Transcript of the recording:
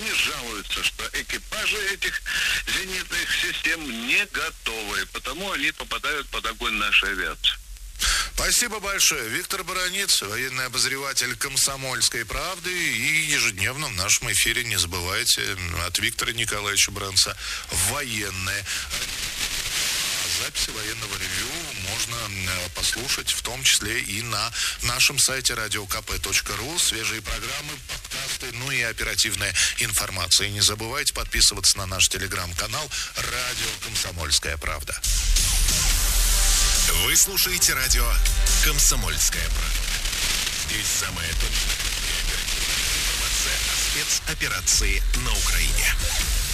Они жалуются, что экипажи этих зенитных систем не готовы, потому они попадают под огонь нашей авиации. Спасибо большое. Виктор Баранец, военный обозреватель «Комсомольской правды». И ежедневно в нашем эфире, не забывайте, от Виктора Николаевича Баранца военное. Записи военного ревью можно послушать, в том числе и на нашем сайте radiokp.ru. Свежие программы, подкасты, ну и оперативная информация. И не забывайте подписываться на наш телеграм-канал «Радио Комсомольская правда». Вы слушаете радио «Комсомольская правда». Здесь самая точная и оперативная информация о спецоперации на Украине.